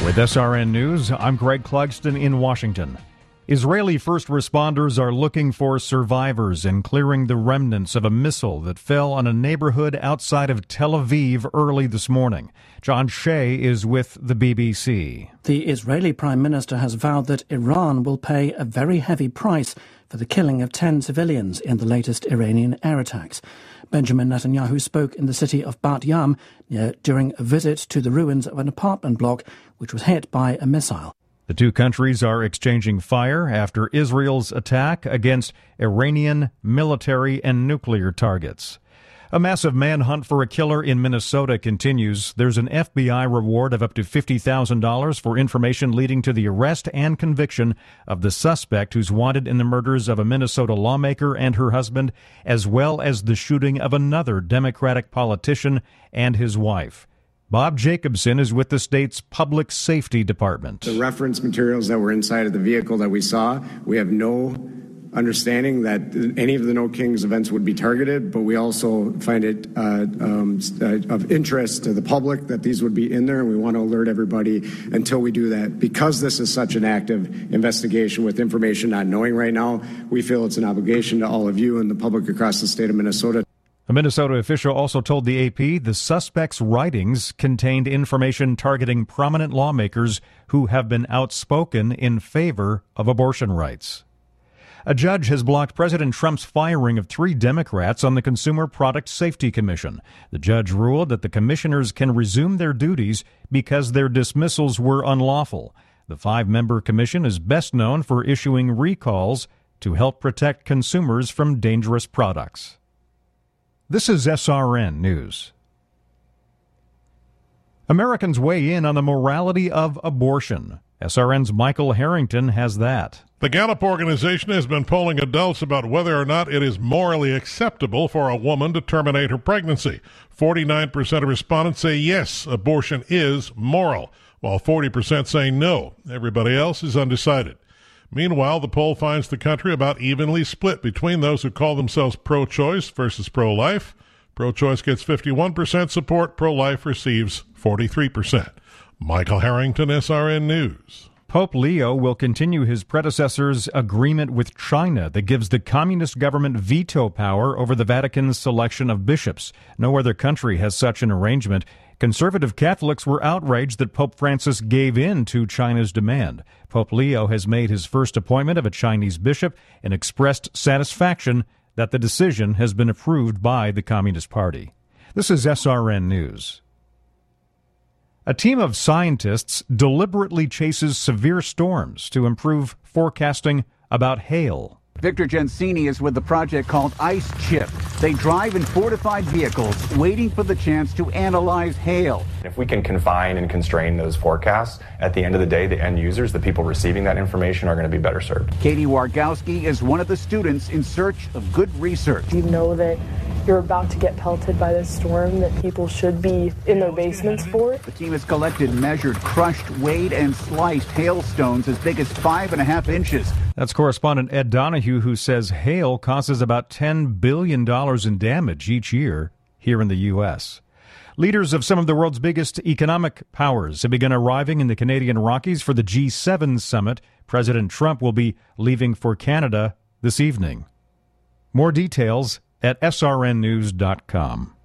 With SRN News, I'm Greg Clugston in Washington. Israeli first responders are looking for survivors and clearing the remnants of a missile that fell on a neighborhood outside of Tel Aviv early this morning. John Shea is with the BBC. The Israeli Prime Minister has vowed that Iran will pay a very heavy price for the killing of 10 civilians in the latest Iranian air attacks. Benjamin Netanyahu spoke in the city of Bat Yam during a visit to the ruins of an apartment block which was hit by a missile. The two countries are exchanging fire after Israel's attack against Iranian military and nuclear targets. A massive manhunt for a killer in Minnesota continues. There's an FBI reward of up to $50,000 for information leading to the arrest and conviction of the suspect who's wanted in the murders of a Minnesota lawmaker and her husband, as well as the shooting of another Democratic politician and his wife. Bob Jacobson is with the state's Public Safety Department. The reference materials that were inside of the vehicle that we saw, we have no understanding that any of the No Kings events would be targeted, but we also find it of interest to the public that these would be in there, and we want to alert everybody until we do that. Because this is such an active investigation with information not knowing right now, we feel it's an obligation to all of you and the public across the state of Minnesota. A Minnesota official also told the AP the suspect's writings contained information targeting prominent lawmakers who have been outspoken in favor of abortion rights. A judge has blocked President Trump's firing of 3 Democrats on the Consumer Product Safety Commission. The judge ruled that the commissioners can resume their duties because their dismissals were unlawful. The 5-member commission is best known for issuing recalls to help protect consumers from dangerous products. This is SRN News. Americans weigh in on the morality of abortion. SRN's Michael Harrington has that. The Gallup organization has been polling adults about whether or not it is morally acceptable for a woman to terminate her pregnancy. 49% of respondents say yes, abortion is moral, while 40% say no. Everybody else is undecided. Meanwhile, the poll finds the country about evenly split between those who call themselves pro-choice versus pro-life. Pro-choice gets 51% support. Pro-life receives 43%. Michael Harrington, SRN News. Pope Leo will continue his predecessor's agreement with China that gives the communist government veto power over the Vatican's selection of bishops. No other country has such an arrangement. Conservative Catholics were outraged that Pope Francis gave in to China's demand. Pope Leo has made his first appointment of a Chinese bishop and expressed satisfaction that the decision has been approved by the Communist Party. This is SRN News. A team of scientists deliberately chases severe storms to improve forecasting about hail. Victor Gensini is with the project called Ice Chip. They drive in fortified vehicles, waiting for the chance to analyze hail. If we can confine and constrain those forecasts, at the end of the day, the end users, the people receiving that information, are going to be better served. Katie Wargowski is one of the students in search of good research. You know that you're about to get pelted by this storm that people should be in their basements for. The team has collected, measured, crushed, weighed, and sliced hailstones as big as 5.5 inches. That's correspondent Ed Donahue, who says hail causes about $10 billion in damage each year here in the U.S. Leaders of some of the world's biggest economic powers have begun arriving in the Canadian Rockies for the G7 summit. President Trump will be leaving for Canada this evening. More details at srnnews.com.